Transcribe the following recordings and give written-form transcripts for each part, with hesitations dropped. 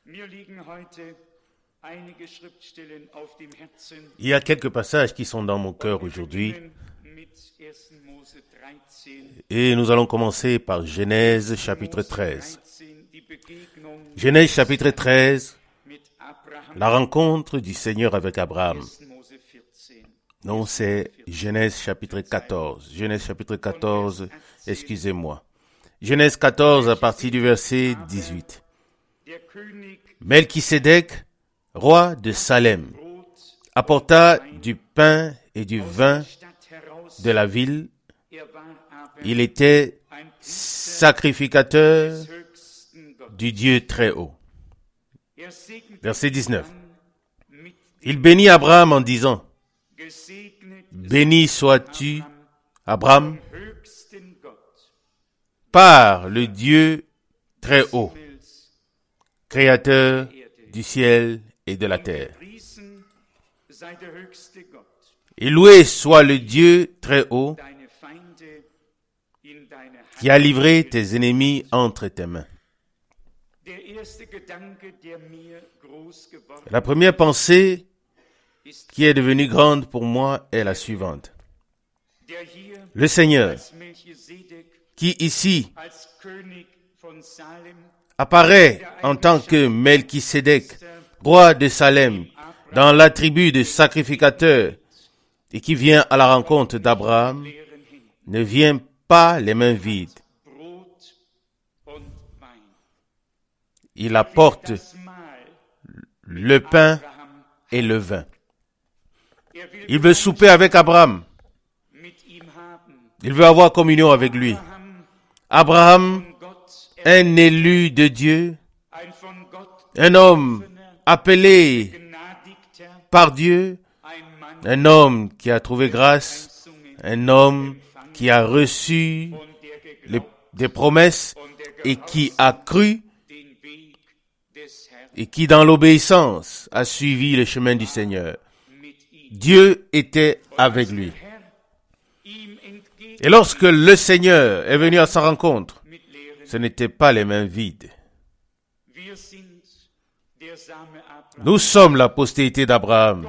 Il y a quelques passages qui sont dans mon cœur aujourd'hui et nous allons commencer par Genèse chapitre 13. Genèse chapitre 13, la rencontre du Seigneur avec Abraham. Non, c'est Genèse chapitre 14. Genèse chapitre 14, excusez-moi. Genèse 14 à partir du verset 18. Melchisédek, roi de Salem, apporta du pain et du vin de la ville. Il était sacrificateur du Dieu très haut. Verset 19. Il bénit Abraham en disant, béni sois-tu, Abraham, par le Dieu très haut, créateur du ciel et de la terre. Et loué soit le Dieu très haut, qui a livré tes ennemis entre tes mains. La première pensée qui est devenue grande pour moi est la suivante. Le Seigneur, qui ici apparaît en tant que Melchisédek, roi de Salem, dans la tribu de sacrificateurs, et qui vient à la rencontre d'Abraham, ne vient pas les mains vides. Il apporte le pain et le vin. Il veut souper avec Abraham. Il veut avoir communion avec lui. Abraham, un élu de Dieu, un homme appelé par Dieu, un homme qui a trouvé grâce, un homme qui a reçu des promesses et qui a cru et qui dans l'obéissance a suivi le chemin du Seigneur. Dieu était avec lui. Et lorsque le Seigneur est venu à sa rencontre, ce n'étaient pas les mains vides. Nous sommes la postérité d'Abraham.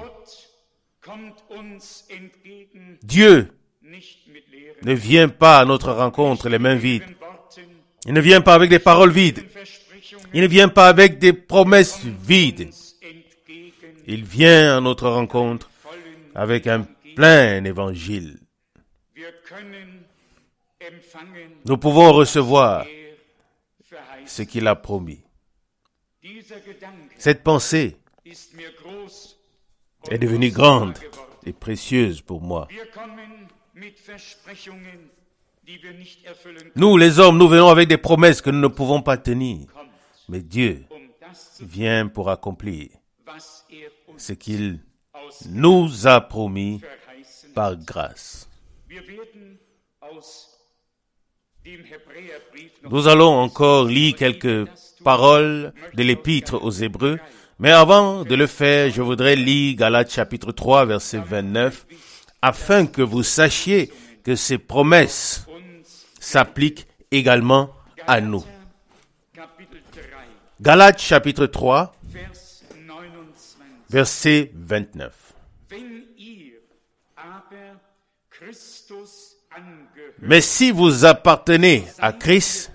Dieu ne vient pas à notre rencontre les mains vides. Il ne vient pas avec des paroles vides. Il ne vient pas avec des promesses vides. Il vient à notre rencontre avec un plein évangile. Nous pouvons recevoir ce qu'il a promis. Cette pensée est devenue grande et précieuse pour moi. Nous, les hommes, nous venons avec des promesses que nous ne pouvons pas tenir. Mais Dieu vient pour accomplir ce qu'il nous a promis par grâce. Nous allons encore lire quelques paroles de l'épître aux Hébreux, mais avant de le faire, je voudrais lire Galates chapitre 3, verset 29, afin que vous sachiez que ces promesses s'appliquent également à nous. Galates chapitre 3, verset 29. Mais si vous appartenez à Christ,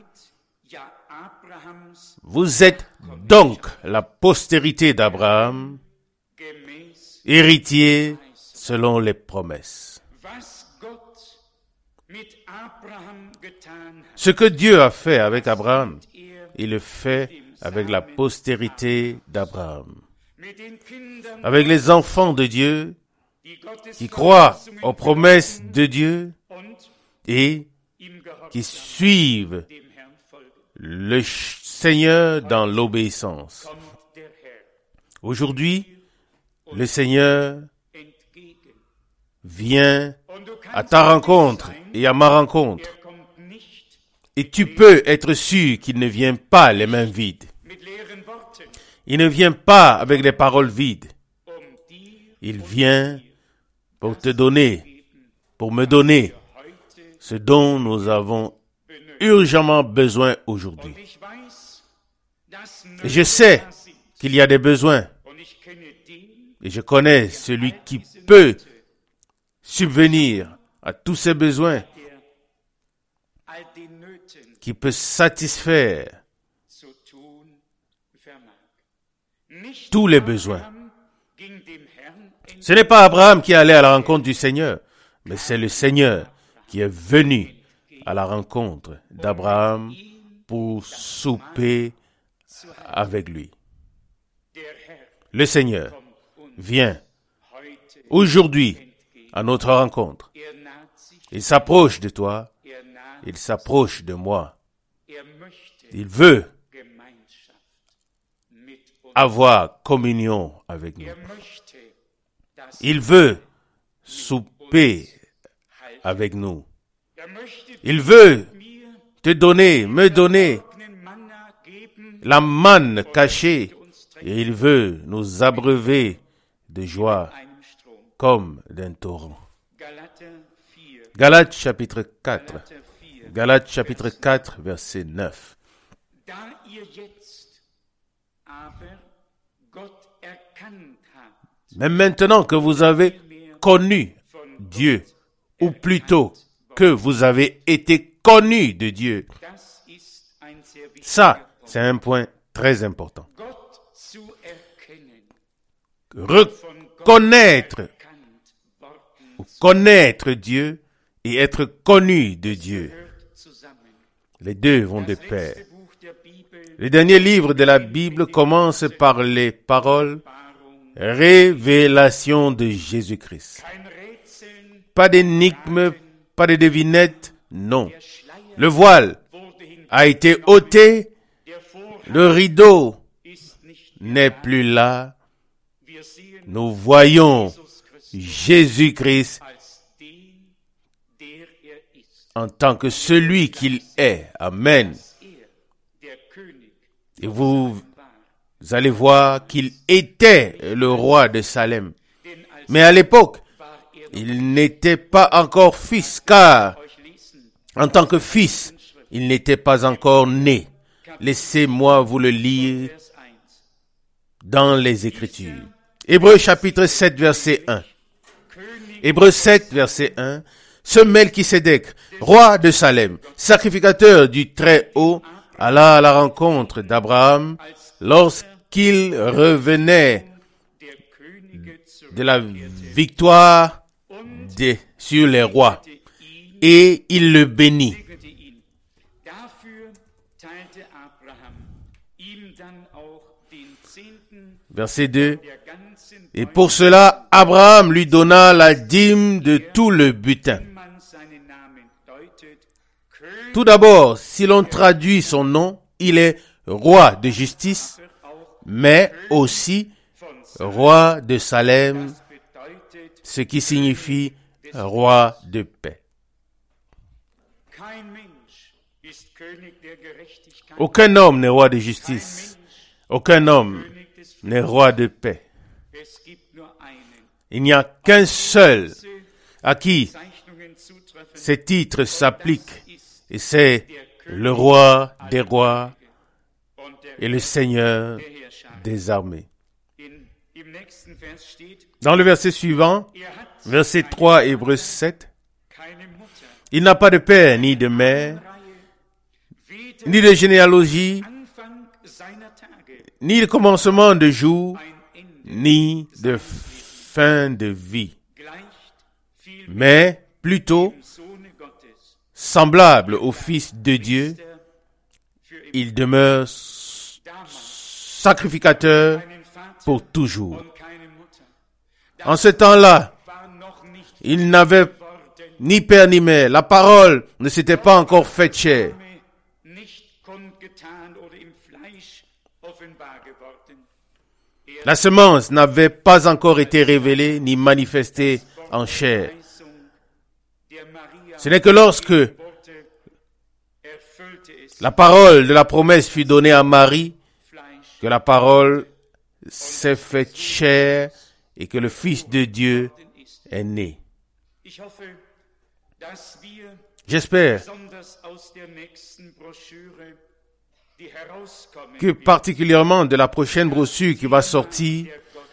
vous êtes donc la postérité d'Abraham, héritier selon les promesses. Ce que Dieu a fait avec Abraham, il le fait avec la postérité d'Abraham. Avec les enfants de Dieu qui croient aux promesses de Dieu et qui suivent le Seigneur dans l'obéissance. Aujourd'hui, le Seigneur vient à ta rencontre et à ma rencontre. Et tu peux être sûr qu'il ne vient pas les mains vides. Il ne vient pas avec des paroles vides. Il vient pour te donner, pour me donner ce dont nous avons urgemment besoin aujourd'hui. Et je sais qu'il y a des besoins. Et je connais celui qui peut subvenir à tous ces besoins, qui peut satisfaire tous les besoins. Ce n'est pas Abraham qui est allé à la rencontre du Seigneur, mais c'est le Seigneur qui est venu à la rencontre d'Abraham pour souper avec lui. Le Seigneur vient aujourd'hui à notre rencontre. Il s'approche de toi, il s'approche de moi. Il veut avoir communion avec nous. Il veut souper avec nous. Il veut te donner, me donner la manne cachée, et il veut nous abreuver de joie comme d'un torrent. Galates chapitre 4. Galates chapitre 4, verset 9. Mais maintenant que vous avez connu Dieu, ou plutôt que vous avez été connus de Dieu, ça, c'est un point très important. Reconnaître ou connaître Dieu et être connu de Dieu. Les deux vont de pair. Le dernier livre de la Bible commence par les paroles « Révélation de Jésus-Christ ». Pas d'énigme, pas de devinette, non. Le voile a été ôté, le rideau n'est plus là. Nous voyons Jésus-Christ en tant que celui qu'il est. Amen. Et vous allez voir qu'il était le roi de Salem. Mais à l'époque, il n'était pas encore fils, car en tant que fils, il n'était pas encore né. Laissez-moi vous le lire dans les Écritures. Hébreux chapitre 7, verset 1. Hébreux 7, verset 1. Ce Melchisédek, roi de Salem, sacrificateur du Très-Haut, alla à la rencontre d'Abraham lorsqu'il revenait de la victoire sur les rois, et il le bénit. Verset 2. Et pour cela, Abraham lui donna la dîme de tout le butin. Tout d'abord, si l'on traduit son nom, il est roi de justice, mais aussi roi de Salem, ce qui signifie roi de paix. Aucun homme n'est roi de justice. Aucun homme n'est roi de paix. Il n'y a qu'un seul à qui ces titres s'appliquent, et c'est le roi des rois et le Seigneur des armées. Dans le verset suivant, verset 3, Hébreux 7, il n'a pas de père ni de mère, ni de généalogie, ni de commencement de jour, ni de fin de vie, mais plutôt semblable au Fils de Dieu, il demeure sacrificateur pour toujours. En ce temps-là, il n'avait ni père ni mère. La parole ne s'était pas encore faite chair. La semence n'avait pas encore été révélée ni manifestée en chair. Ce n'est que lorsque la parole de la promesse fut donnée à Marie que la parole s'est faite chair et que le Fils de Dieu est né. J'espère que particulièrement de la prochaine brochure qui va sortir,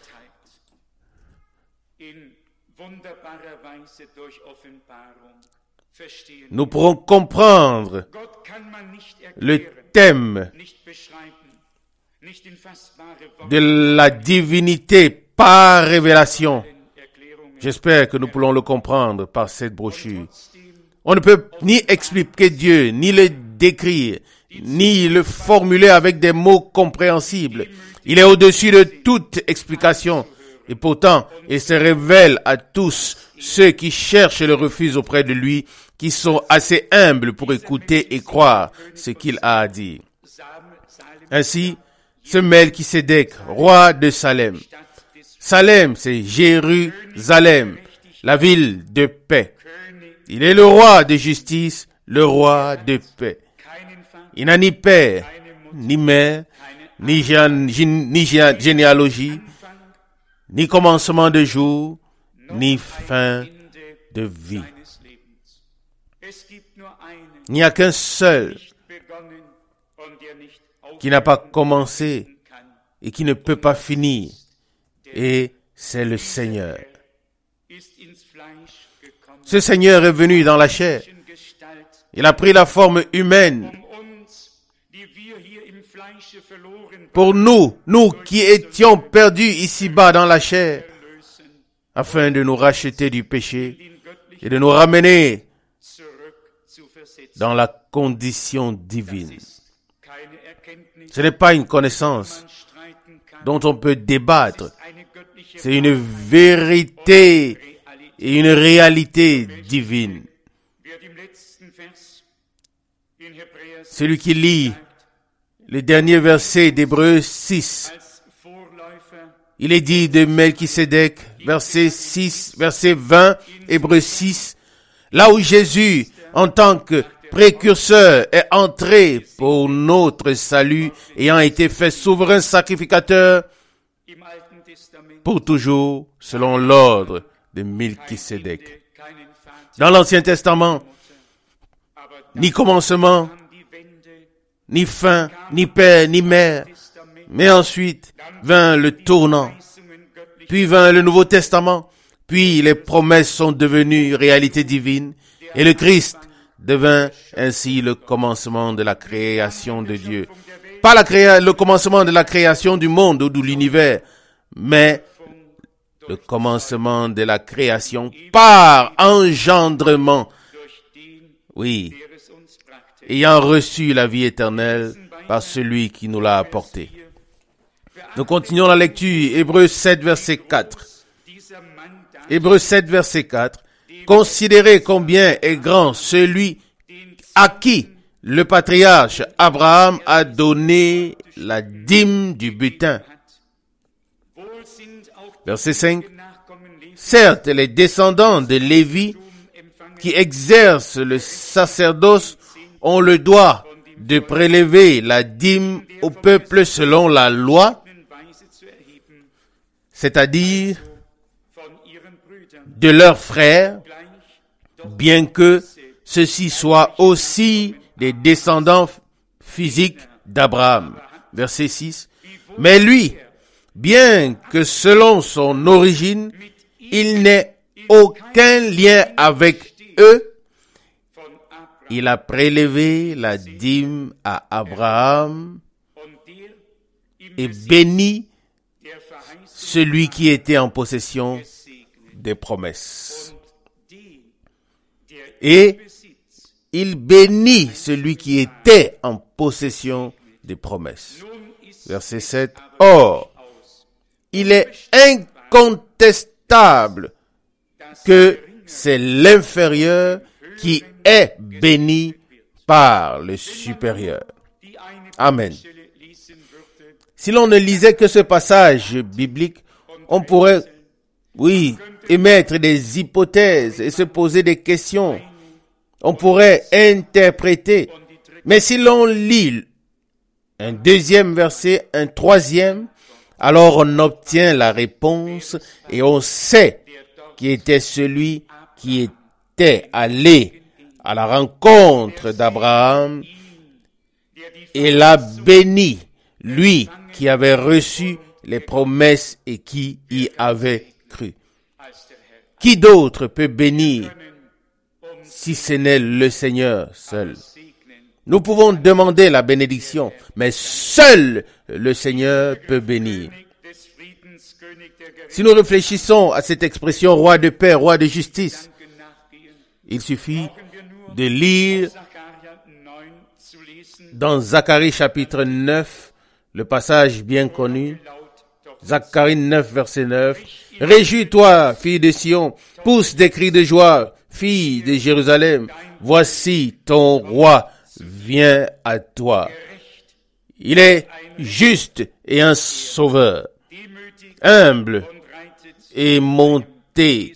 nous pourrons comprendre le thème de la divinité par révélation. J'espère que nous pourrons le comprendre par cette brochure. On ne peut ni expliquer Dieu, ni le décrire, ni le formuler avec des mots compréhensibles. Il est au-dessus de toute explication. Et pourtant, il se révèle à tous ceux qui cherchent le refuge auprès de lui, qui sont assez humbles pour écouter et croire ce qu'il a à dire. Ainsi, ce Melchisédek, roi de Salem. Salem, c'est Jérusalem, la ville de paix. Il est le roi de justice, le roi de paix. Il n'a ni père, ni mère, ni généalogie, ni commencement de jour, ni fin de vie. Il n'y a qu'un seul qui n'a pas commencé et qui ne peut pas finir, et c'est le Seigneur. Ce Seigneur est venu dans la chair. Il a pris la forme humaine. Pour nous qui étions perdus ici-bas dans la chair, afin de nous racheter du péché et de nous ramener dans la condition divine. Ce n'est pas une connaissance dont on peut débattre. C'est une vérité et une réalité divine. Celui qui lit le dernier verset d'Hébreux 6, il est dit de Melchisédek, verset 20, Hébreux 6, là où Jésus, en tant que précurseur, est entré pour notre salut, ayant été fait souverain sacrificateur pour toujours, selon l'ordre de Melchisédek. Dans l'Ancien Testament, ni commencement, ni fin, ni père, ni mère. Mais ensuite vint le tournant. Puis vint le Nouveau Testament. Puis les promesses sont devenues réalité divine. Et le Christ devint ainsi le commencement de la création de Dieu. Pas le commencement de la création du monde ou de l'univers, mais le commencement de la création par engendrement. Oui. Ayant reçu la vie éternelle par celui qui nous l'a apporté. Nous continuons la lecture, Hébreux 7, verset 4. Hébreux 7, verset 4. Considérez combien est grand celui à qui le patriarche Abraham a donné la dîme du butin. Verset 5. Certes, les descendants de Lévi qui exercent le sacerdoce ont le droit de prélever la dîme au peuple selon la loi, c'est-à-dire de leurs frères, bien que ceux-ci soient aussi des descendants physiques d'Abraham. Verset 6. Mais lui, bien que selon son origine, il n'ait aucun lien avec eux, il a prélevé la dîme à Abraham et béni celui qui était en possession des promesses. Et il bénit celui qui était en possession des promesses. Verset 7. Or, il est incontestable que c'est l'inférieur qui est béni par le supérieur. Amen. Si l'on ne lisait que ce passage biblique, on pourrait, émettre des hypothèses et se poser des questions. On pourrait interpréter. Mais si l'on lit un deuxième verset, un troisième, alors on obtient la réponse et on sait qui était celui qui était allé à la rencontre d'Abraham et l'a béni, lui qui avait reçu les promesses et qui y avait cru. Qui d'autre peut bénir si ce n'est le Seigneur seul? Nous pouvons demander la bénédiction, mais seul le Seigneur peut bénir. Si nous réfléchissons à cette expression roi de paix, roi de justice, il suffit de lire dans Zacharie chapitre 9, le passage bien connu, Zacharie 9, verset 9. « Réjouis-toi, fille de Sion, pousse des cris de joie, fille de Jérusalem. Voici ton roi vient à toi. Il est juste et un sauveur, humble et monté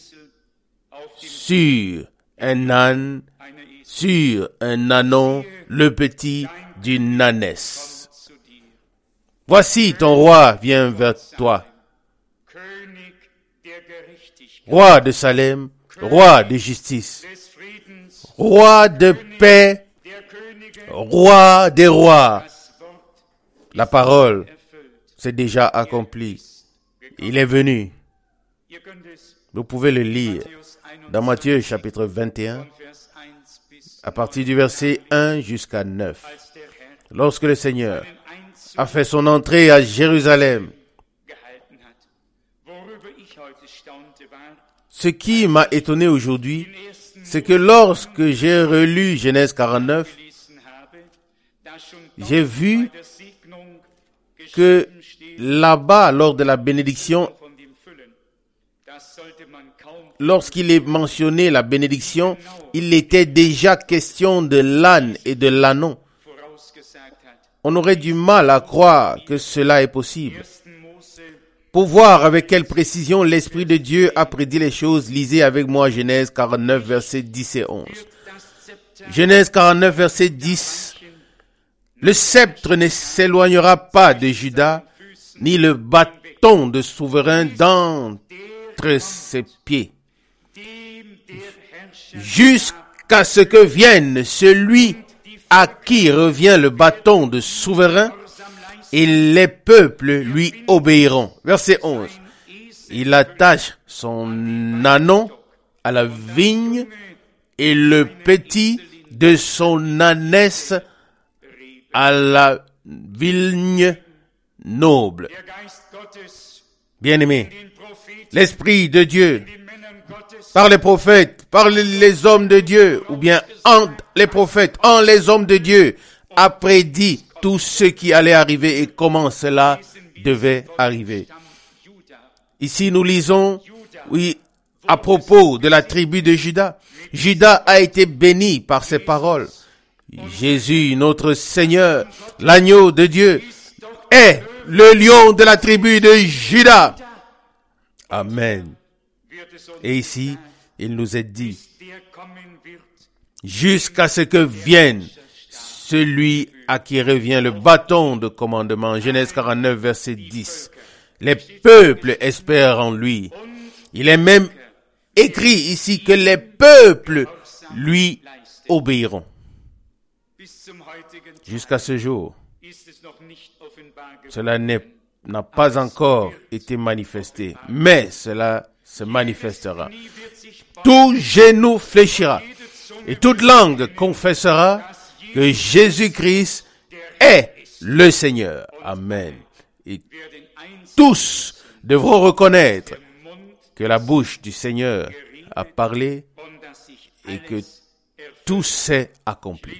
sur un âne, sur un ânon, le petit d'une ânesse. Voici ton roi vient vers toi. Roi de Salem, roi de justice, roi de paix, roi des rois. La parole s'est déjà accomplie. Il est venu. Vous pouvez le lire dans Matthieu chapitre 21, à partir du verset 1 jusqu'à 9. Lorsque le Seigneur a fait son entrée à Jérusalem, ce qui m'a étonné aujourd'hui, c'est que lorsque j'ai relu Genèse 49, j'ai vu que là-bas, lors de la bénédiction, lorsqu'il est mentionné la bénédiction, il était déjà question de l'âne et de l'ânon. On aurait du mal à croire que cela est possible. Pour voir avec quelle précision l'Esprit de Dieu a prédit les choses, lisez avec moi Genèse 49, versets 10 et 11. Genèse 49, verset 10. Le sceptre ne s'éloignera pas de Juda, ni le bâton de souverain d'entre ses pieds, jusqu'à ce que vienne celui à qui revient le bâton de souverain, et les peuples lui obéiront. Verset 11. Il attache son ânon à la vigne et le petit de son ânesse à la vigne noble. Bien-aimés, l'Esprit de Dieu, par les prophètes, par les hommes de Dieu, ou bien en les prophètes, en les hommes de Dieu, a prédit tout ce qui allait arriver et comment cela devait arriver. Ici, nous lisons, oui, à propos de la tribu de Juda. Juda a été béni par ces paroles. Jésus, notre Seigneur, l'agneau de Dieu, est le lion de la tribu de Juda. Amen. Et ici, il nous est dit, jusqu'à ce que vienne celui à qui revient le bâton de commandement. Genèse 49, verset 10. Les peuples espèrent en lui. Il est même écrit ici que les peuples lui obéiront. Jusqu'à ce jour, cela n'a pas encore été manifesté, mais cela se manifestera. Tout genou fléchira et toute langue confessera que Jésus-Christ est le Seigneur. Amen. Et tous devront reconnaître que la bouche du Seigneur a parlé et que tout s'est accompli.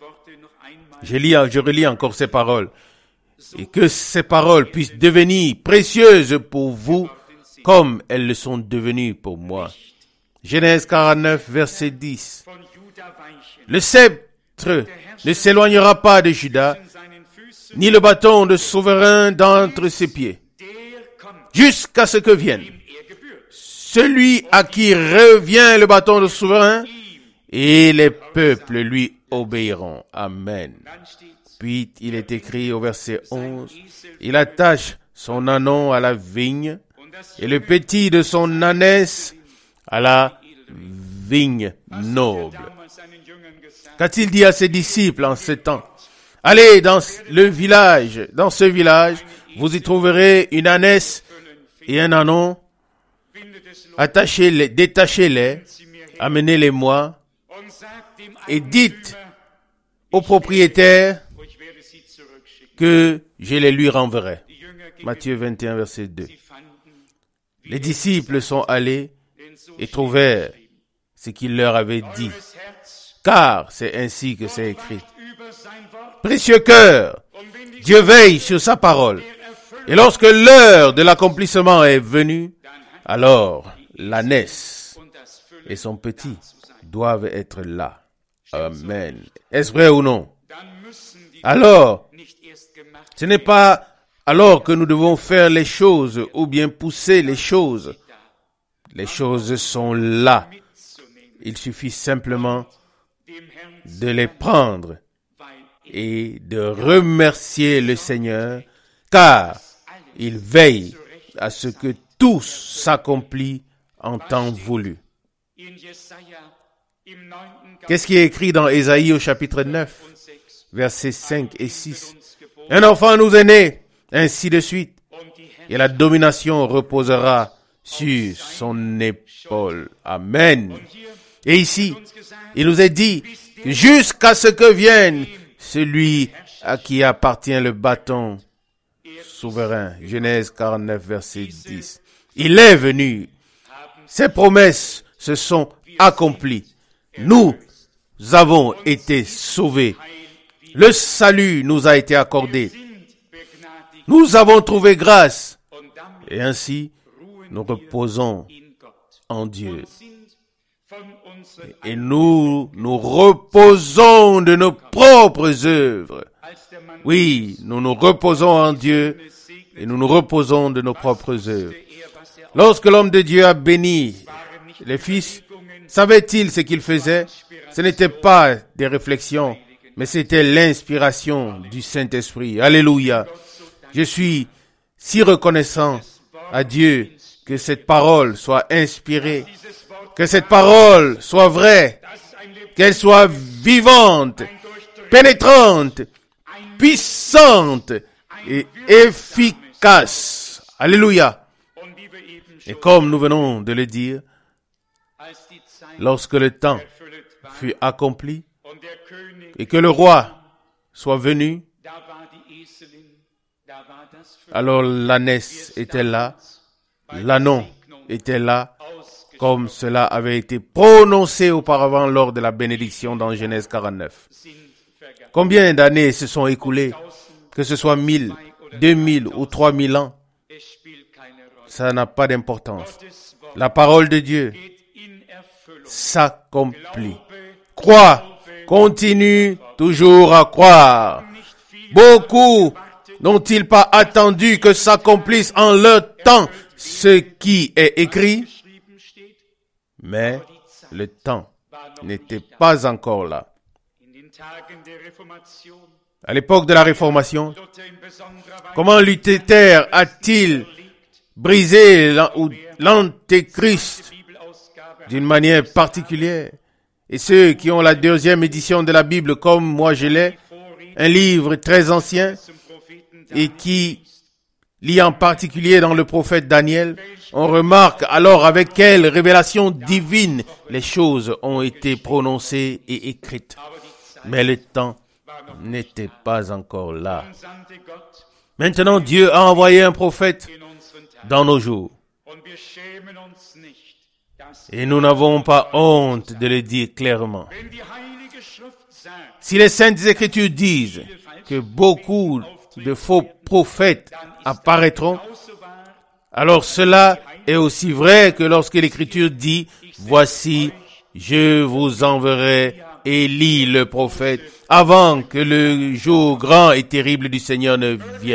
Je relis encore ces paroles. Et que ces paroles puissent devenir précieuses pour vous comme elles le sont devenues pour moi. Genèse 49, verset 10. Le sceptre ne s'éloignera pas de Juda, ni le bâton de souverain d'entre ses pieds, jusqu'à ce que vienne celui à qui revient le bâton de souverain, et les peuples lui obéiront. Amen. Puis il est écrit au verset 11, il attache son ânon à la vigne, et le petit de son ânesse à la vigne noble. Qu'a-t-il dit à ses disciples en ce temps? Allez dans ce village, vous y trouverez une ânesse et un ânon. Détachez-les, amenez-les-moi et dites au propriétaire que je les lui renverrai. Matthieu 21, verset 2. Les disciples sont allés et trouvèrent ce qu'il leur avait dit, car c'est ainsi que c'est écrit. Précieux cœur, Dieu veille sur sa parole. Et lorsque l'heure de l'accomplissement est venue, alors l'ânesse et son petit doivent être là. Amen. Est-ce vrai ou non? Alors, ce n'est pas alors que nous devons faire les choses ou bien pousser les choses. Les choses sont là. Il suffit simplement de les prendre et de remercier le Seigneur, car il veille à ce que tout s'accomplit en temps voulu. Qu'est-ce qui est écrit dans Ésaïe au chapitre 9, versets 5 et 6? Un enfant nous est né, ainsi de suite, et la domination reposera sur son épaule. Amen. Et ici, il nous est dit que jusqu'à ce que vienne celui à qui appartient le bâton souverain. Genèse 49, verset 10. Il est venu. Ses promesses se sont accomplies. Nous avons été sauvés. Le salut nous a été accordé. Nous avons trouvé grâce. Et ainsi, nous reposons en Dieu. Et nous reposons de nos propres œuvres. Oui, nous nous reposons en Dieu et nous nous reposons de nos propres œuvres. Lorsque l'homme de Dieu a béni les fils, savait-il ce qu'il faisait? Ce n'était pas des réflexions, mais c'était l'inspiration du Saint-Esprit. Alléluia. Je suis si reconnaissant à Dieu que cette parole soit inspirée, que cette parole soit vraie, qu'elle soit vivante, pénétrante, puissante et efficace. Alléluia. Et comme nous venons de le dire, lorsque le temps fut accompli et que le roi soit venu, alors l'ânesse était là, l'ânon était là, comme cela avait été prononcé auparavant lors de la bénédiction dans Genèse 49. Combien d'années se sont écoulées, que ce soit 1000, 2000 ou 3000 ans, ça n'a pas d'importance. La parole de Dieu s'accomplit. Crois, continue toujours à croire. Beaucoup n'ont-ils pas attendu que s'accomplisse en leur temps ce qui est écrit? Mais le temps n'était pas encore là. À l'époque de la Réformation, comment Luther a-t-il brisé l'Antéchrist d'une manière particulière? Et ceux qui ont la deuxième édition de la Bible, comme moi je l'ai, un livre très ancien, et qui lit en particulier dans le prophète Daniel, on remarque alors avec quelle révélation divine les choses ont été prononcées et écrites. Mais le temps n'était pas encore là. Maintenant, Dieu a envoyé un prophète dans nos jours. Et nous n'avons pas honte de le dire clairement. Si les Saintes Écritures disent que beaucoup de faux prophètes apparaîtront, alors cela est aussi vrai que lorsque l'Écriture dit « Voici, je vous enverrai Élie le prophète avant que le jour grand et terrible du Seigneur ne vienne. »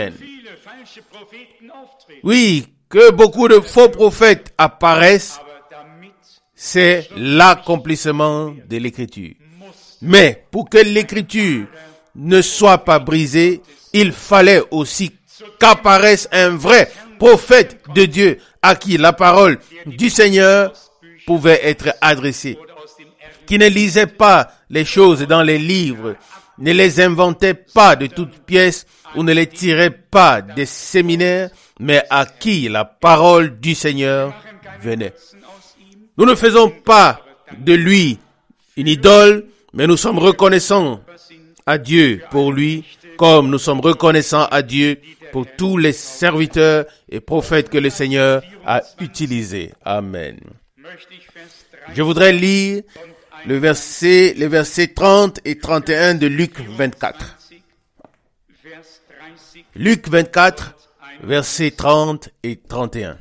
Oui, que beaucoup de faux prophètes apparaissent, c'est l'accomplissement de l'Écriture. Mais pour que l'Écriture ne soit pas brisée, il fallait aussi qu'apparaisse un vrai prophète de Dieu à qui la parole du Seigneur pouvait être adressée, qui ne lisait pas les choses dans les livres, ne les inventait pas de toutes pièces ou ne les tirait pas des séminaires, mais à qui la parole du Seigneur venait. Nous ne faisons pas de lui une idole, mais nous sommes reconnaissants à Dieu pour lui, comme nous sommes reconnaissants à Dieu pour tous les serviteurs et prophètes que le Seigneur a utilisés. Amen. Je voudrais lire les versets 30 et 31 de Luc 24. Luc 24, versets 30 et 31.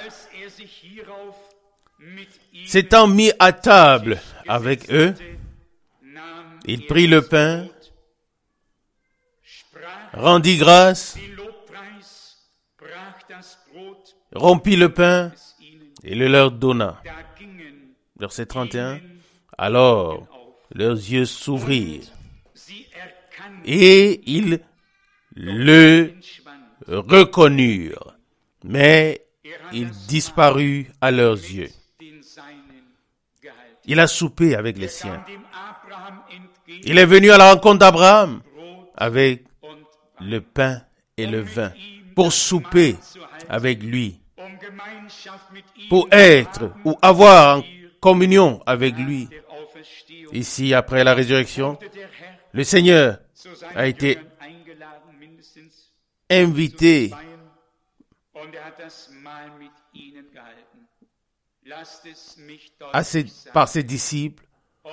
S'étant mis à table avec eux, il prit le pain, rendit grâce, rompit le pain et le leur donna. Verset 31. Alors, leurs yeux s'ouvrirent et ils le reconnurent, mais il disparut à leurs yeux. Il a soupé avec les siens. Il est venu à la rencontre d'Abraham avec le pain et le vin pour souper avec lui, pour être ou avoir en communion avec lui. Ici, après la résurrection, le Seigneur a été invité par ses disciples,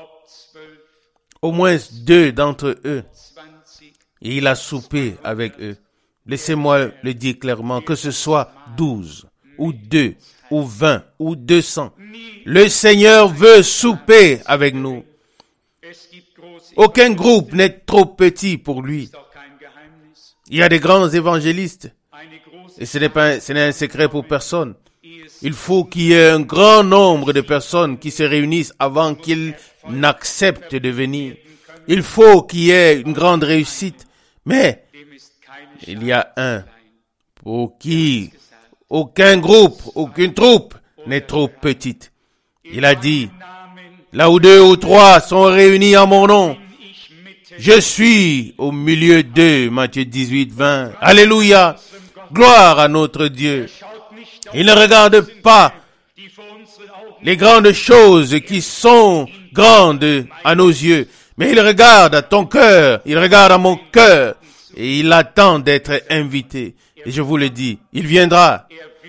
au moins 2 d'entre eux, et il a soupé avec eux. Laissez-moi le dire clairement, que ce soit 12, ou 2, ou 20, ou 200, le Seigneur veut souper avec nous. Aucun groupe n'est trop petit pour lui. Il y a des grands évangélistes, et ce n'est un secret pour personne. Il faut qu'il y ait un grand nombre de personnes qui se réunissent avant qu'ils n'acceptent de venir. Il faut qu'il y ait une grande réussite, mais il y a un pour qui aucun groupe, aucune troupe n'est trop petite. Il a dit, là où 2 ou 3 sont réunis en mon nom, je suis au milieu d'eux. Matthieu 18, 20. Alléluia. Gloire à notre Dieu. Il ne regarde pas les grandes choses qui sont grandes à nos yeux, mais il regarde à ton cœur, il regarde à mon cœur, et il attend d'être invité. Et je vous le dis, il viendra,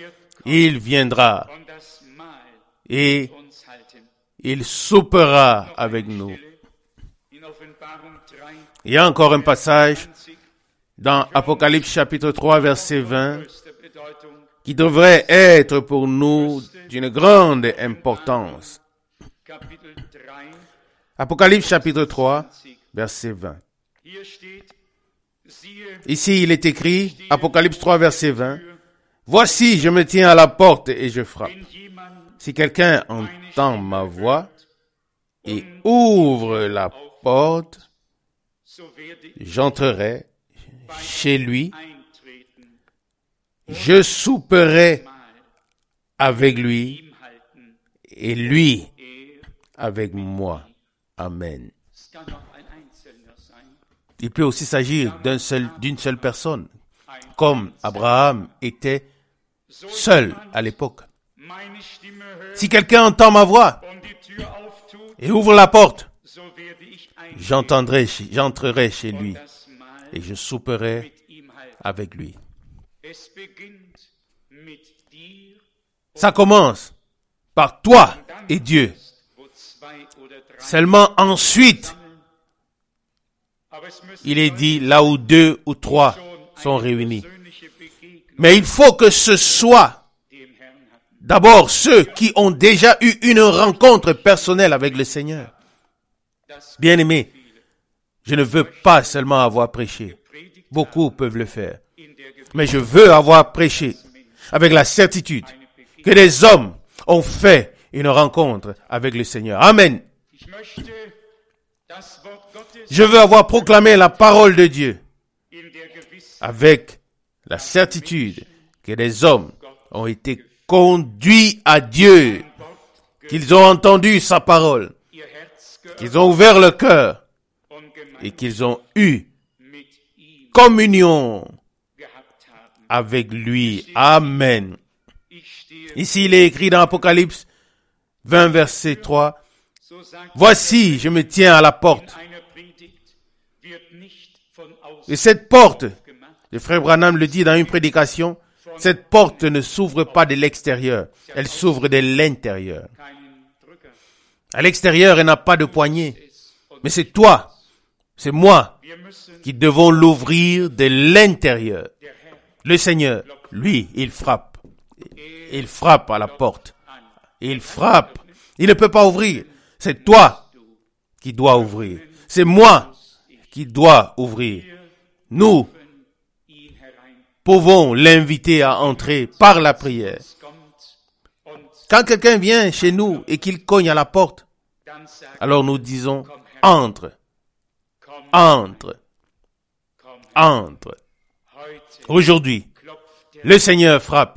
et il soupera avec nous. Il y a encore un passage dans Apocalypse chapitre 3 verset 20 qui devrait être pour nous d'une grande importance. Apocalypse chapitre 3 verset 20. Ici il est écrit, Apocalypse 3 verset 20, « Voici, je me tiens à la porte et je frappe. Si quelqu'un entend ma voix et ouvre la porte, j'entrerai chez lui, je souperai avec lui et lui avec moi. » Amen. Il peut aussi s'agir d'une seule personne, comme Abraham était seul à l'époque. Si quelqu'un entend ma voix et ouvre la porte, j'entrerai chez lui et je souperai avec lui. Ça commence par toi et Dieu. Seulement ensuite, il est dit là où 2 ou 3 sont réunis. Mais il faut que ce soit d'abord ceux qui ont déjà eu une rencontre personnelle avec le Seigneur. Bien-aimés, je ne veux pas seulement avoir prêché. Beaucoup peuvent le faire. Mais je veux avoir prêché avec la certitude que des hommes ont fait une rencontre avec le Seigneur. Amen. Je veux avoir proclamé la parole de Dieu avec la certitude que des hommes ont été conduits à Dieu, qu'ils ont entendu sa parole, qu'ils ont ouvert le cœur et qu'ils ont eu communion avec lui. Amen. Ici, il est écrit dans Apocalypse 20, verset 3. Voici, je me tiens à la porte. Et cette porte, le frère Branham le dit dans une prédication, cette porte ne s'ouvre pas de l'extérieur, elle s'ouvre de l'intérieur. À l'extérieur, elle n'a pas de poignée, mais c'est toi, c'est moi qui devons l'ouvrir de l'intérieur. Le Seigneur, lui, il frappe. Il frappe à la porte. Il frappe. Il ne peut pas ouvrir. C'est toi qui dois ouvrir. C'est moi qui dois ouvrir. Nous pouvons l'inviter à entrer par la prière. Quand quelqu'un vient chez nous et qu'il cogne à la porte, alors nous disons, entre, entre, entre. Aujourd'hui, le Seigneur frappe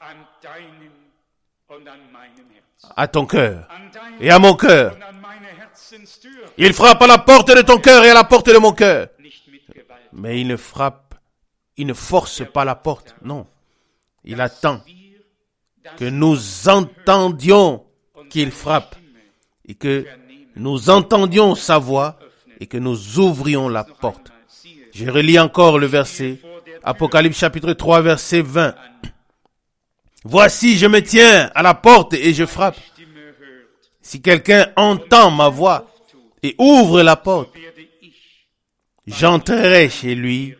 à ton cœur et à mon cœur. Il frappe à la porte de ton cœur et à la porte de mon cœur. Mais il ne force pas la porte, non. Il attend que nous entendions qu'il frappe et que nous entendions sa voix et que nous ouvrions la porte. Je relis encore le verset, Apocalypse chapitre 3, verset 20. Voici, je me tiens à la porte et je frappe. Si quelqu'un entend ma voix et ouvre la porte, j'entrerai chez lui,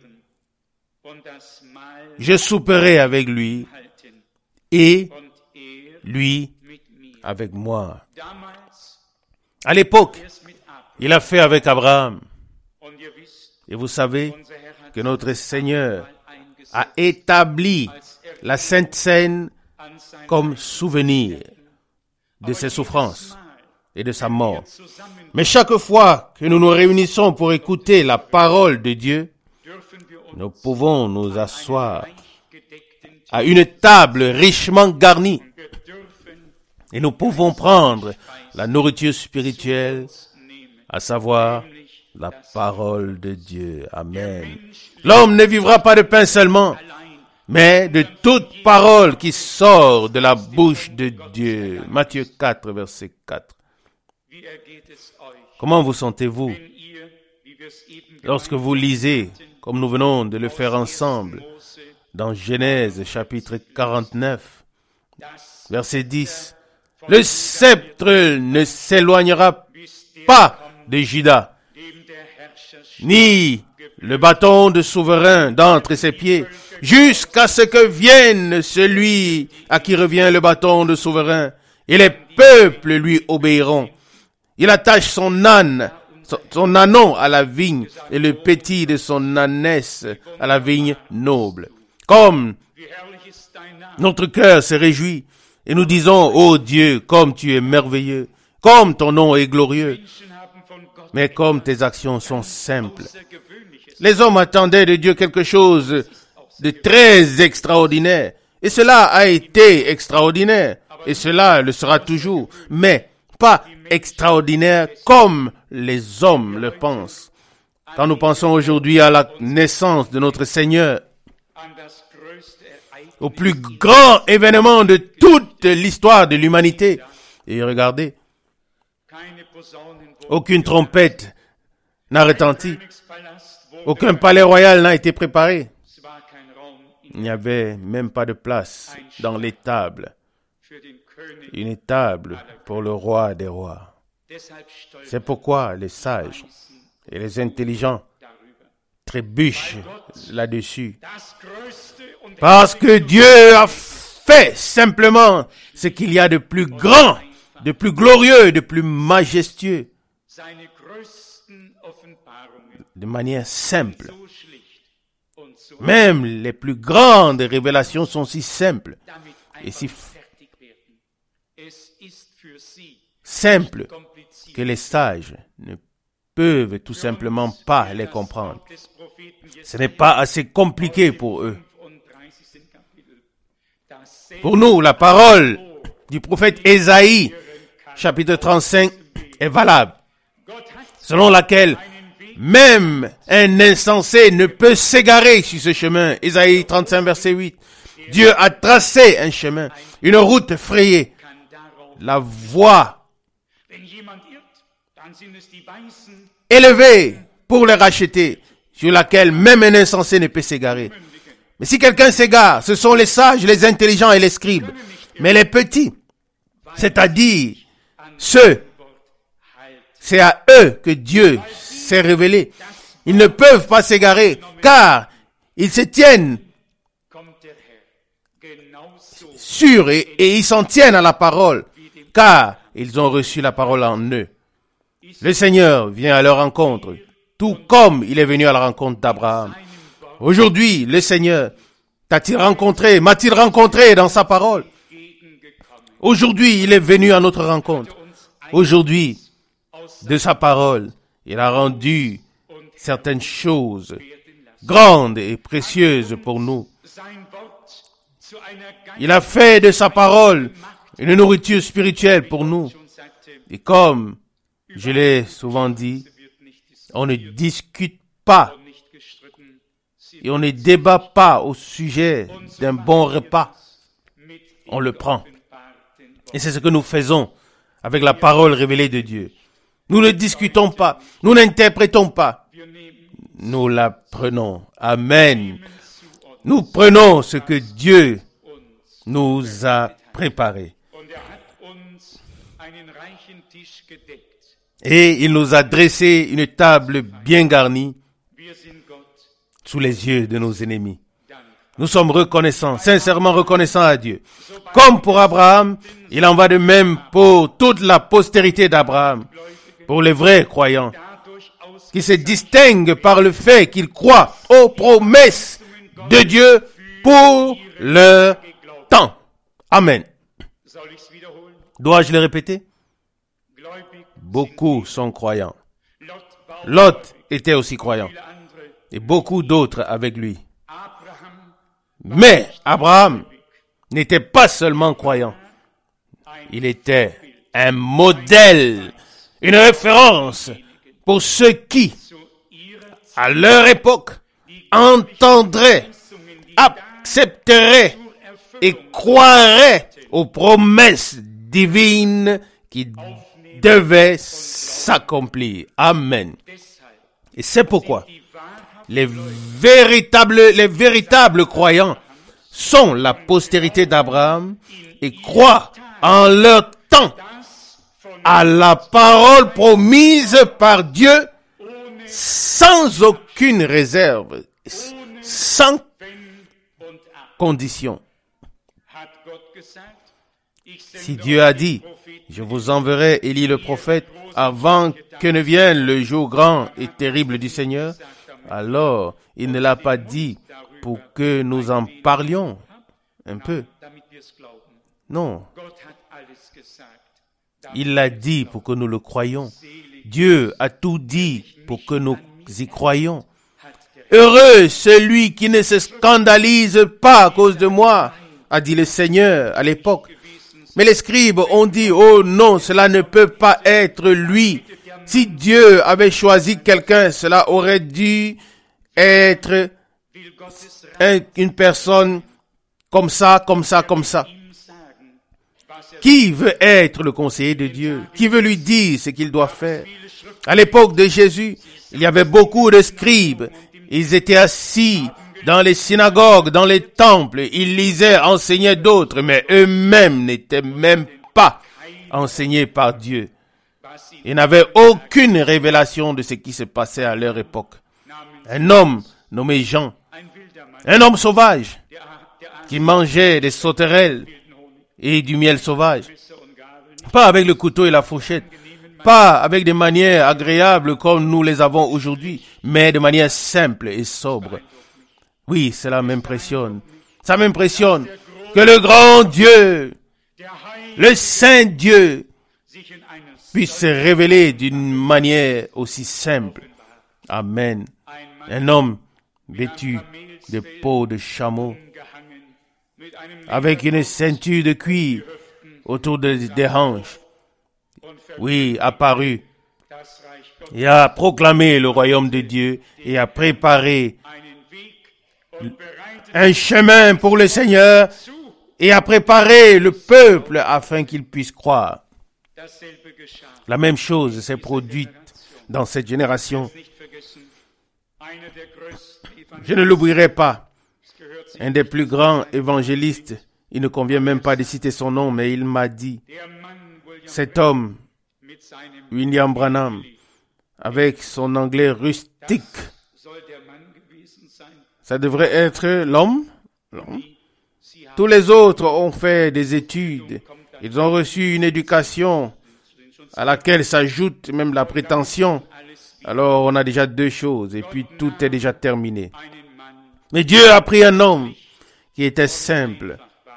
je souperai avec lui et lui avec moi. À l'époque, il a fait avec Abraham. Et vous savez que notre Seigneur a établi la Sainte Seine comme souvenir de ses souffrances et de sa mort. Mais chaque fois que nous nous réunissons pour écouter la parole de Dieu, nous pouvons nous asseoir à une table richement garnie et nous pouvons prendre la nourriture spirituelle, à savoir la parole de Dieu. Amen. L'homme ne vivra pas de pain seulement, mais de toute parole qui sort de la bouche de Dieu. Matthieu 4, verset 4. Comment vous sentez-vous lorsque vous lisez, comme nous venons de le faire ensemble, dans Genèse chapitre 49, verset 10, « Le sceptre ne s'éloignera pas de Juda, ni le bâton de souverain d'entre ses pieds, jusqu'à ce que vienne celui à qui revient le bâton de souverain, et les peuples lui obéiront. Il attache son âne, son ânon à la vigne, et le petit de son ânesse à la vigne noble. Comme notre cœur se réjouit, et nous disons, ô Dieu, comme tu es merveilleux, comme ton nom est glorieux, mais comme tes actions sont simples. Les hommes attendaient de Dieu quelque chose de très extraordinaire, et cela a été extraordinaire, et cela le sera toujours, mais pas extraordinaire comme les hommes le pensent. Quand nous pensons aujourd'hui à la naissance de notre Seigneur, au plus grand événement de toute l'histoire de l'humanité, et regardez, aucune trompette n'a retenti, aucun palais royal n'a été préparé. Il n'y avait même pas de place dans l'étable, une table pour le roi des rois. C'est pourquoi les sages et les intelligents trébuchent là-dessus. Parce que Dieu a fait simplement ce qu'il y a de plus grand, de plus glorieux, de plus majestueux. De manière simple. Même les plus grandes révélations sont si simples et si simples que les sages ne peuvent tout simplement pas les comprendre. Ce n'est pas assez compliqué pour eux. Pour nous, la parole du prophète Ésaïe, chapitre 35, est valable, selon laquelle Même un insensé ne peut s'égarer sur ce chemin. Ésaïe 35, verset 8. Dieu a tracé un chemin, une route frayée. La voie élevée pour les racheter, sur laquelle même un insensé ne peut s'égarer. Mais si quelqu'un s'égare, ce sont les sages, les intelligents et les scribes. Mais les petits, c'est-à-dire ceux, c'est à eux que Dieu s'est révélé. Ils ne peuvent pas s'égarer, car ils se tiennent sûrs et ils s'en tiennent à la parole, car ils ont reçu la parole en eux. Le Seigneur vient à leur rencontre, tout comme il est venu à la rencontre d'Abraham. Aujourd'hui, le Seigneur m'a-t-il rencontré dans sa parole? Aujourd'hui, il est venu à notre rencontre. Aujourd'hui, de sa parole, il a rendu certaines choses grandes et précieuses pour nous. Il a fait de sa parole une nourriture spirituelle pour nous. Et comme je l'ai souvent dit, on ne discute pas et on ne débat pas au sujet d'un bon repas. On le prend. Et c'est ce que nous faisons avec la parole révélée de Dieu. Nous ne discutons pas, nous n'interprétons pas. Nous la prenons. Amen. Nous prenons ce que Dieu nous a préparé. Et il nous a dressé une table bien garnie sous les yeux de nos ennemis. Nous sommes reconnaissants, sincèrement reconnaissants à Dieu. Comme pour Abraham, il en va de même pour toute la postérité d'Abraham, pour les vrais croyants, qui se distinguent par le fait qu'ils croient aux promesses de Dieu pour leur temps. Amen. Dois-je le répéter? Beaucoup sont croyants. Lot était aussi croyant. Et beaucoup d'autres avec lui. Mais Abraham n'était pas seulement croyant. Il était un modèle, une référence pour ceux qui, à leur époque, entendraient, accepteraient et croiraient aux promesses divines qui devaient s'accomplir. Amen. Et c'est pourquoi les véritables croyants sont la postérité d'Abraham et croient en leur temps à la parole promise par Dieu sans aucune réserve, sans condition. Si Dieu a dit, je vous enverrai Élie le prophète avant que ne vienne le jour grand et terrible du Seigneur, alors il ne l'a pas dit pour que nous en parlions un peu. Non. Il l'a dit pour que nous le croyions. Dieu a tout dit pour que nous y croyions. Heureux celui qui ne se scandalise pas à cause de moi, a dit le Seigneur à l'époque. Mais les scribes ont dit, oh non, cela ne peut pas être lui. Si Dieu avait choisi quelqu'un, cela aurait dû être une personne comme ça, comme ça, comme ça. Qui veut être le conseiller de Dieu? Qui veut lui dire ce qu'il doit faire? À l'époque de Jésus, il y avait beaucoup de scribes. Ils étaient assis dans les synagogues, dans les temples. Ils lisaient, enseignaient d'autres, mais eux-mêmes n'étaient même pas enseignés par Dieu. Ils n'avaient aucune révélation de ce qui se passait à leur époque. Un homme nommé Jean, un homme sauvage, qui mangeait des sauterelles et du miel sauvage. Pas avec le couteau et la fourchette, pas avec des manières agréables comme nous les avons aujourd'hui, mais de manière simple et sobre. Oui, cela m'impressionne. Ça m'impressionne que le grand Dieu, le Saint Dieu, puisse se révéler d'une manière aussi simple. Amen. Un homme vêtu de peau de chameau, avec une ceinture de cuir autour des hanches. Oui, apparu et à proclamer le royaume de Dieu et à préparer un chemin pour le Seigneur et à préparer le peuple afin qu'il puisse croire. La même chose s'est produite dans cette génération. Je ne l'oublierai pas. Un des plus grands évangélistes, il ne convient même pas de citer son nom, mais il m'a dit, cet homme, William Branham, avec son anglais rustique, ça devrait être l'homme. Tous les autres ont fait des études. Ils ont reçu une éducation à laquelle s'ajoute même la prétention. Alors on a déjà deux choses et puis tout est déjà terminé. Mais Dieu a pris un homme qui était simple,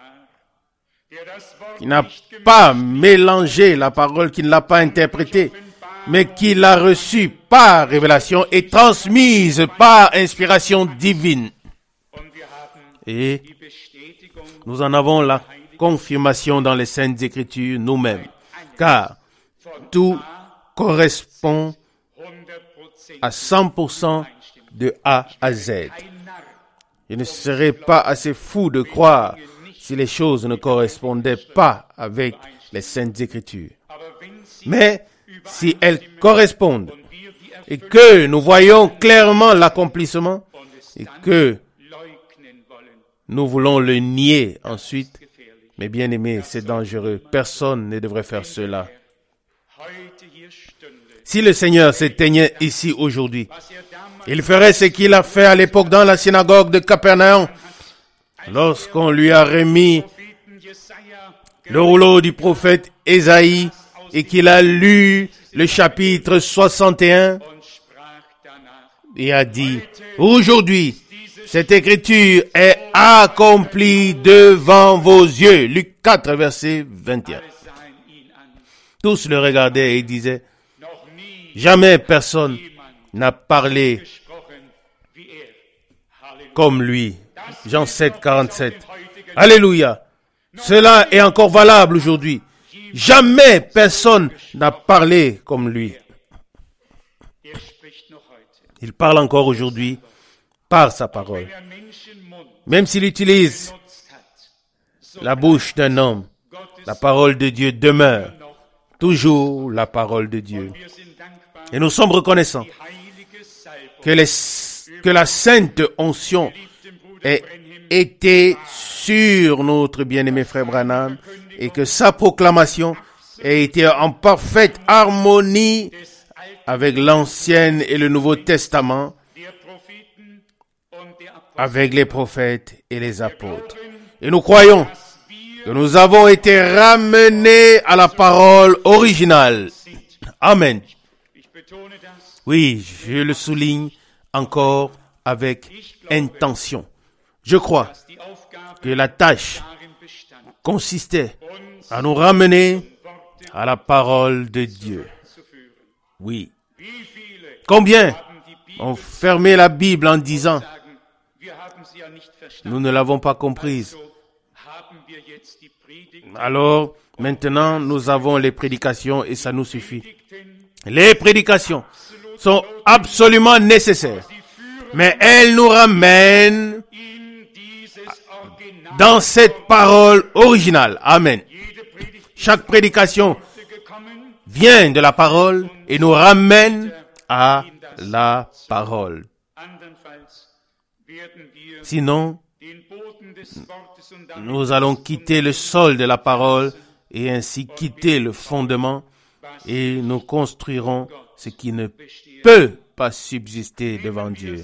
qui n'a pas mélangé la parole, qui ne l'a pas interprétée, mais qui l'a reçue par révélation et transmise par inspiration divine. Et nous en avons la confirmation dans les Saintes Écritures nous-mêmes, car tout correspond à 100% de A à Z. Je ne serais pas assez fou de croire si les choses ne correspondaient pas avec les Saintes Écritures. Mais si elles correspondent et que nous voyons clairement l'accomplissement et que nous voulons le nier ensuite, mes bien-aimés, c'est dangereux. Personne ne devrait faire cela. Si le Seigneur s'éteignait ici aujourd'hui, il ferait ce qu'il a fait à l'époque dans la synagogue de Capernaum, lorsqu'on lui a remis le rouleau du prophète Ésaïe et qu'il a lu le chapitre 61 et a dit, aujourd'hui, cette écriture est accomplie devant vos yeux. Luc 4, verset 21. Tous le regardaient et disaient, jamais personne n'a parlé comme lui. Jean 7, 47. Alléluia. Cela est encore valable aujourd'hui. Jamais personne n'a parlé comme lui. Il parle encore aujourd'hui par sa parole. Même s'il utilise la bouche d'un homme, la parole de Dieu demeure toujours la parole de Dieu. Et nous sommes reconnaissants que la sainte onction ait été sur notre bien-aimé frère Branham et que sa proclamation ait été en parfaite harmonie avec l'Ancien et le Nouveau Testament, avec les prophètes et les apôtres. Et nous croyons que nous avons été ramenés à la parole originale. Amen. Oui, je le souligne encore avec intention. Je crois que la tâche consistait à nous ramener à la parole de Dieu. Oui. Combien ont fermé la Bible en disant « Nous ne l'avons pas comprise ». Alors, maintenant, nous avons les prédications et ça nous suffit. Les prédications sont absolument nécessaires, mais elles nous ramènent dans cette parole originale. Amen. Chaque prédication vient de la parole et nous ramène à la parole. Sinon, nous allons quitter le sol de la parole et ainsi quitter le fondement et nous construirons ce qui ne peut pas subsister devant Dieu.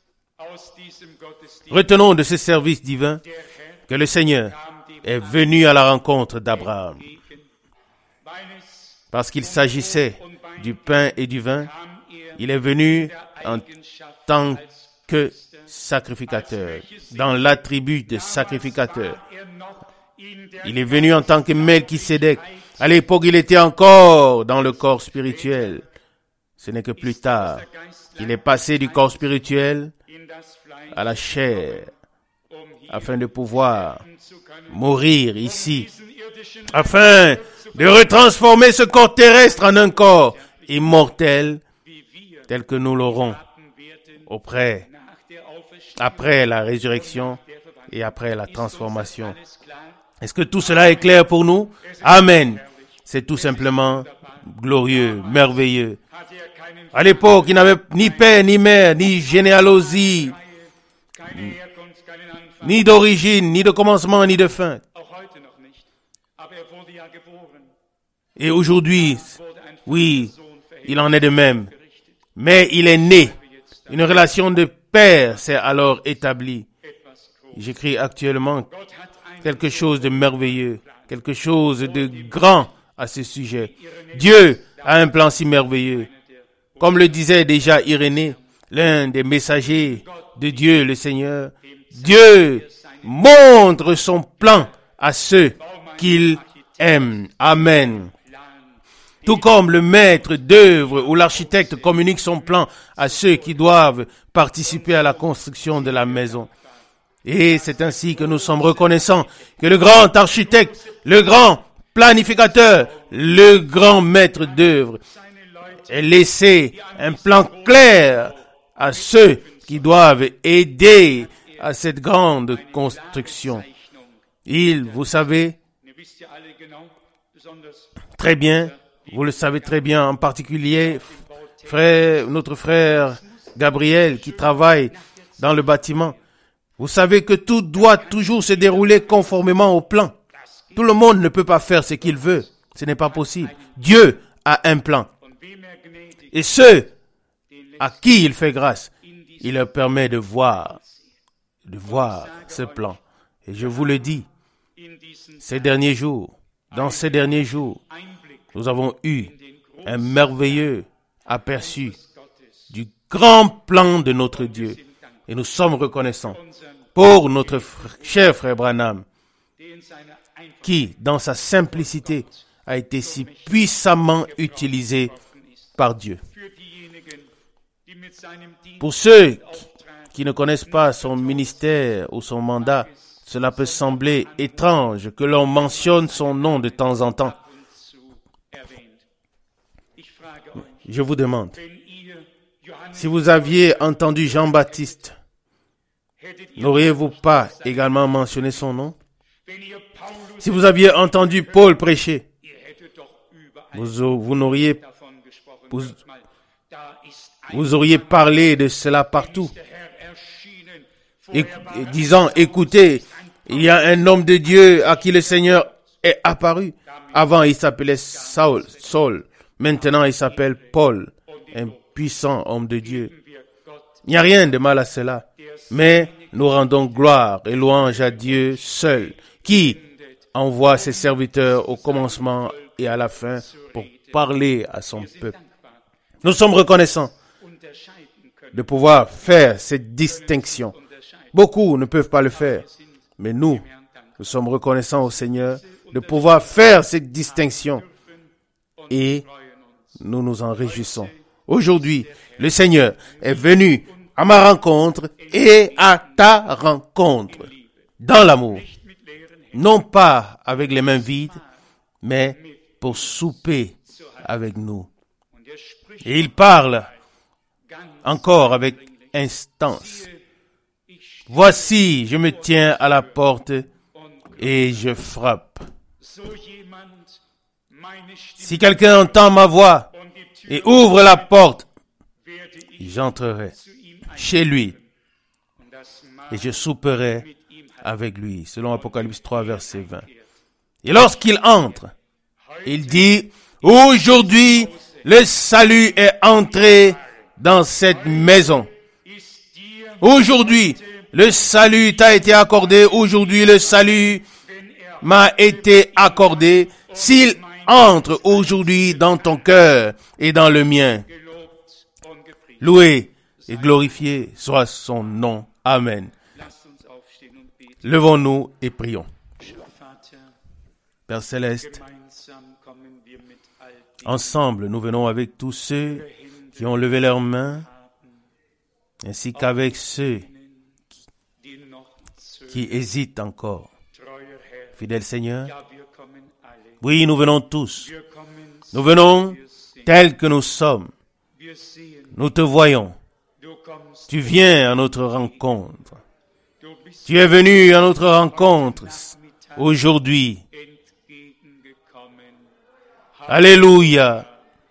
Retenons de ce service divin que le Seigneur est venu à la rencontre d'Abraham. Parce qu'il s'agissait du pain et du vin, il est venu en tant que sacrificateur, dans l'attribut de sacrificateur. Il est venu en tant que Melchisédek. À l'époque, il était encore dans le corps spirituel. Ce n'est que plus tard qu'il est passé du corps spirituel à la chair, afin de pouvoir mourir ici, afin de retransformer ce corps terrestre en un corps immortel tel que nous l'aurons après la résurrection et après la transformation. Est-ce que tout cela est clair pour nous? Amen. C'est tout simplement glorieux, merveilleux. À l'époque, il n'avait ni père, ni mère, ni généalogie, ni d'origine, ni de commencement, ni de fin. Et aujourd'hui, oui, il en est de même. Mais il est né. Une relation de père s'est alors établie. J'écris actuellement quelque chose de merveilleux, quelque chose de grand à ce sujet. Dieu a un plan si merveilleux. Comme le disait déjà Irénée, l'un des messagers de Dieu, le Seigneur, Dieu montre son plan à ceux qu'il aime. Amen. Tout comme le maître d'œuvre ou l'architecte communique son plan à ceux qui doivent participer à la construction de la maison. Et c'est ainsi que nous sommes reconnaissants que le grand architecte, le grand planificateur, le grand maître d'œuvre ait laissé un plan clair à ceux qui doivent aider à cette grande construction. Vous savez très bien, vous le savez très bien, en particulier notre frère Gabriel qui travaille dans le bâtiment. Vous savez que tout doit toujours se dérouler conformément au plan. Tout le monde ne peut pas faire ce qu'il veut. Ce n'est pas possible. Dieu a un plan. Et ceux à qui il fait grâce, il leur permet de voir ce plan. Et je vous le dis, dans ces derniers jours, nous avons eu un merveilleux aperçu du grand plan de notre Dieu. Et nous sommes reconnaissants pour notre cher frère Branham, qui, dans sa simplicité, a été si puissamment utilisé par Dieu. Pour ceux qui ne connaissent pas son ministère ou son mandat, cela peut sembler étrange que l'on mentionne son nom de temps en temps. Je vous demande, si vous aviez entendu Jean-Baptiste, n'auriez-vous pas également mentionné son nom? Si vous aviez entendu Paul prêcher, vous auriez parlé de cela partout, disant, écoutez, il y a un homme de Dieu à qui le Seigneur est apparu. Avant, il s'appelait Saul. Maintenant, il s'appelle Paul, un puissant homme de Dieu. Il n'y a rien de mal à cela. Mais nous rendons gloire et louange à Dieu seul, qui envoie ses serviteurs au commencement et à la fin pour parler à son peuple. Nous sommes reconnaissants de pouvoir faire cette distinction. Beaucoup ne peuvent pas le faire, mais nous sommes reconnaissants au Seigneur de pouvoir faire cette distinction et nous nous en réjouissons. Aujourd'hui, le Seigneur est venu à ma rencontre et à ta rencontre dans l'amour. Non pas avec les mains vides, mais pour souper avec nous. Et il parle encore avec instance. Voici, je me tiens à la porte et je frappe. Si quelqu'un entend ma voix et ouvre la porte, j'entrerai chez lui et je souperai avec lui, selon Apocalypse 3, verset 20. Et lorsqu'il entre, il dit, aujourd'hui, le salut est entré dans cette maison. Aujourd'hui, le salut t'a été accordé. Aujourd'hui, le salut m'a été accordé. S'il entre aujourd'hui dans ton cœur et dans le mien, loué et glorifié soit son nom. Amen. Levons-nous et prions. Père Céleste, ensemble, nous venons avec tous ceux qui ont levé leurs mains, ainsi qu'avec ceux qui hésitent encore. Fidèle Seigneur, oui, nous venons tous. Nous venons tels que nous sommes. Nous te voyons. Tu viens à notre rencontre. Tu es venu à notre rencontre aujourd'hui. Alléluia.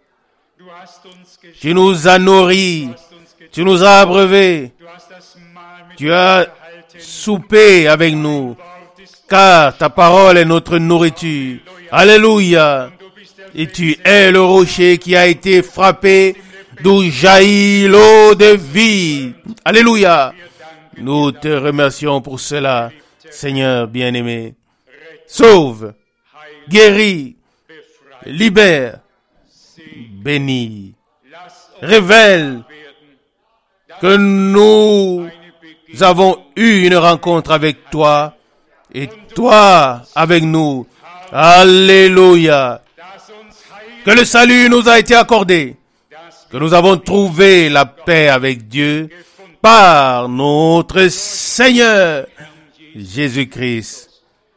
Tu nous as nourris. Tu nous as abreuvés. Tu as soupé avec nous. Car ta parole est notre nourriture. Alléluia. Et tu es le rocher qui a été frappé, d'où jaillit l'eau de vie. Alléluia. Nous te remercions pour cela, Seigneur bien-aimé. Sauve, guéris, libère, bénis, révèle que nous avons eu une rencontre avec toi et toi avec nous. Alléluia. Que le salut nous a été accordé, que nous avons trouvé la paix avec Dieu par notre Seigneur Jésus-Christ.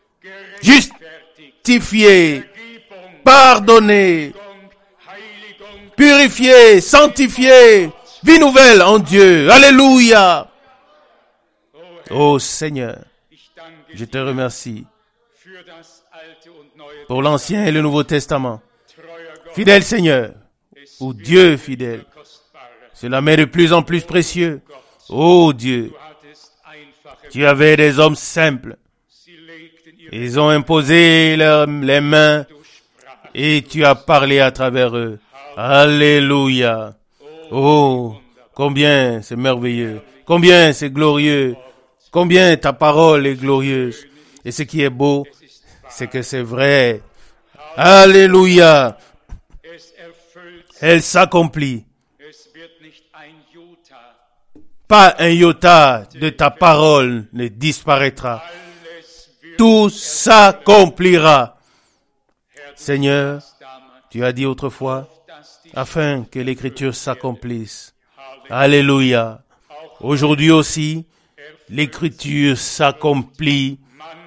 Justifié, pardonné, purifié, sanctifié, vie nouvelle en Dieu. Alléluia. Oh Seigneur, je te remercie pour l'Ancien et le Nouveau Testament. Fidèle Seigneur, ou Dieu fidèle, cela m'est de plus en plus précieux. Oh Dieu, tu avais des hommes simples. Ils ont imposé les mains et tu as parlé à travers eux. Alléluia. Oh, combien c'est merveilleux, combien c'est glorieux, combien ta parole est glorieuse. Et ce qui est beau, c'est que c'est vrai. Alléluia. Elle s'accomplit. Pas un iota de ta parole ne disparaîtra. Tout s'accomplira. Seigneur, tu as dit autrefois, afin que l'écriture s'accomplisse. Alléluia. Aujourd'hui aussi, l'écriture s'accomplit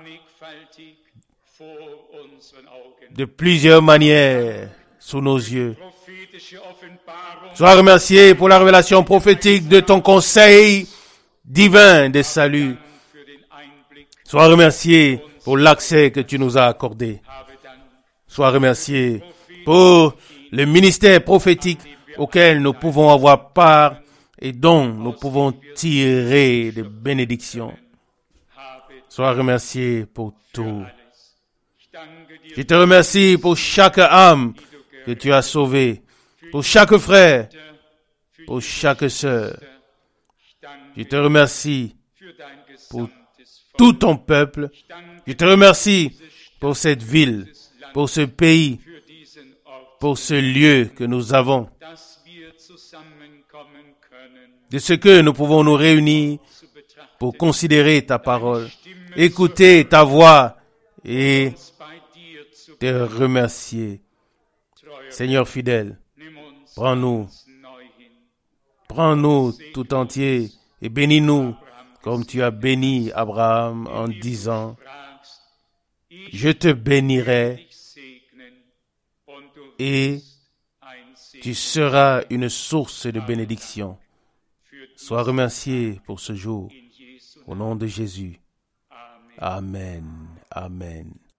de plusieurs manières sous nos yeux. Sois remercié pour la révélation prophétique de ton conseil divin de salut. Sois remercié pour l'accès que tu nous as accordé. Sois remercié pour le ministère prophétique auquel nous pouvons avoir part et dont nous pouvons tirer des bénédictions. Sois remercié pour tout. Je te remercie pour chaque âme que tu as sauvée, pour chaque frère, pour chaque sœur. Je te remercie pour tout ton peuple. Je te remercie pour cette ville, pour ce pays, pour ce lieu que nous avons, de ce que nous pouvons nous réunir pour considérer ta parole, écouter ta voix et te remercier. Seigneur fidèle, prends-nous tout entier et bénis-nous comme tu as béni Abraham en disant, je te bénirai et tu seras une source de bénédiction. Sois remercié pour ce jour. Au nom de Jésus. Amen. Amen.